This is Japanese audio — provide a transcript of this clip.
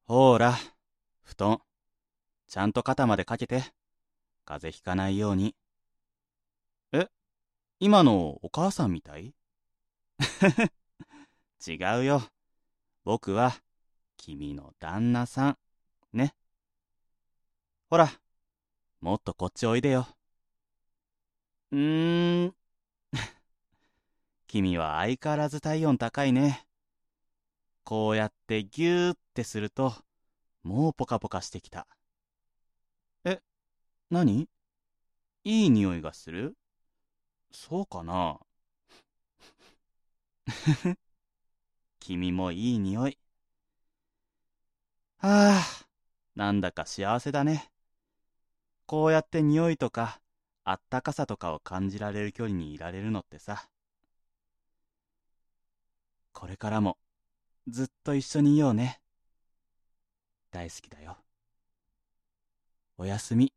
ほーら、布団、ちゃんと肩までかけて、風邪ひかないように。え、今のお母さんみたい？違うよ。僕は、君の旦那さん。ね。ほら、もっとこっちおいでよ。うーん、君は相変わらず体温高いね。こうやってギューってすると、もうポカポカしてきた。え、何？いい匂いがする？そうかな？君もいい匂い。はあ、なんだか幸せだね。こうやって匂いとか、あったかさとかを感じられる距離にいられるのってさ。これからも、ずっと一緒にいようね。大好きだよ。おやすみ。